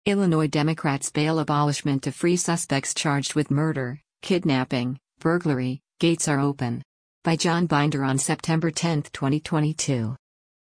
Illinois Democrats bail abolishment to free suspects charged with murder, kidnapping, burglary. Gates are open. By John Binder on September 10, 2022.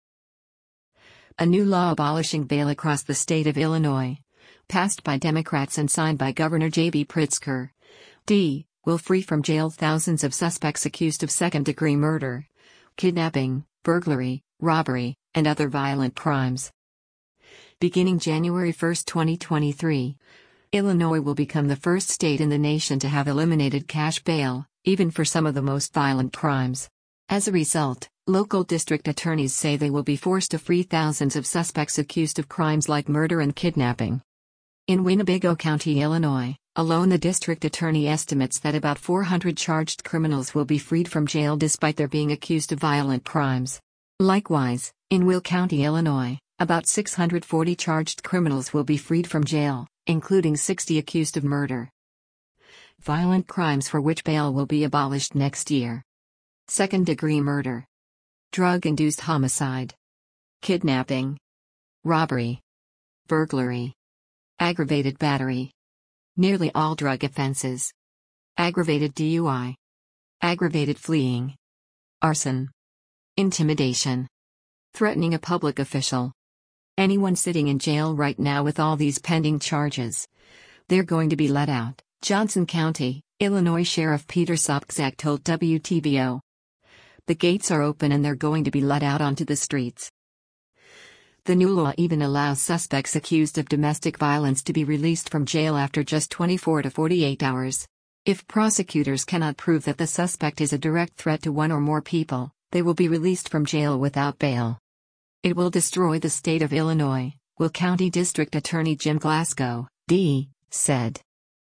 A new law abolishing bail across the state of Illinois, passed by Democrats and signed by Governor J.B. Pritzker, D., will free from jail thousands of suspects accused of second-degree murder, kidnapping, burglary, robbery, and other violent crimes. Beginning January 1, 2023, Illinois will become the first state in the nation to have eliminated cash bail, even for some of the most violent crimes. As a result, local district attorneys say they will be forced to free thousands of suspects accused of crimes like murder and kidnapping. In Winnebago County, Illinois, alone the district attorney estimates that about 400 charged criminals will be freed from jail despite their being accused of violent crimes. Likewise, in Will County, Illinois, about 640 charged criminals will be freed from jail, including 60 accused of murder. Violent crimes for which bail will be abolished next year: second-degree murder, drug-induced homicide, kidnapping, robbery, burglary, aggravated battery, nearly all drug offenses, aggravated DUI, aggravated fleeing, arson, intimidation, threatening a public official. Anyone sitting in jail right now with all these pending charges, they're going to be let out, Johnson County, Illinois Sheriff Peter Sopczak told WTBO. The gates are open and they're going to be let out onto the streets. The new law even allows suspects accused of domestic violence to be released from jail after just 24 to 48 hours. If prosecutors cannot prove that the suspect is a direct threat to one or more people, they will be released from jail without bail. It will destroy the state of Illinois, Will County District Attorney Jim Glasgow, D., said.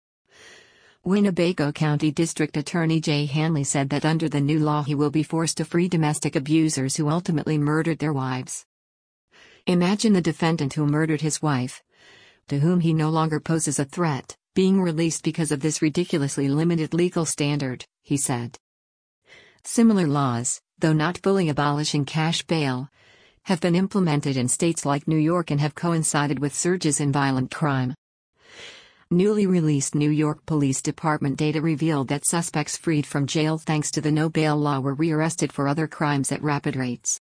Winnebago County District Attorney Jay Hanley said that under the new law he will be forced to free domestic abusers who ultimately murdered their wives. Imagine the defendant who murdered his wife, to whom he no longer poses a threat, being released because of this ridiculously limited legal standard, he said. Similar laws, though not fully abolishing cash bail, have been implemented in states like New York and have coincided with surges in violent crime. Newly released New York Police Department data revealed that suspects freed from jail thanks to the no-bail law were rearrested for other crimes at rapid rates.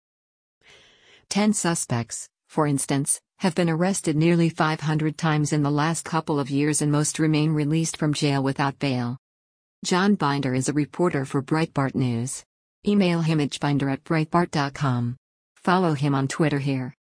10 suspects, for instance, have been arrested nearly 500 times in the last couple of years and most remain released from jail without bail. John Binder is a reporter for Breitbart News. Email him at binder@breitbart.com. Follow him on Twitter here.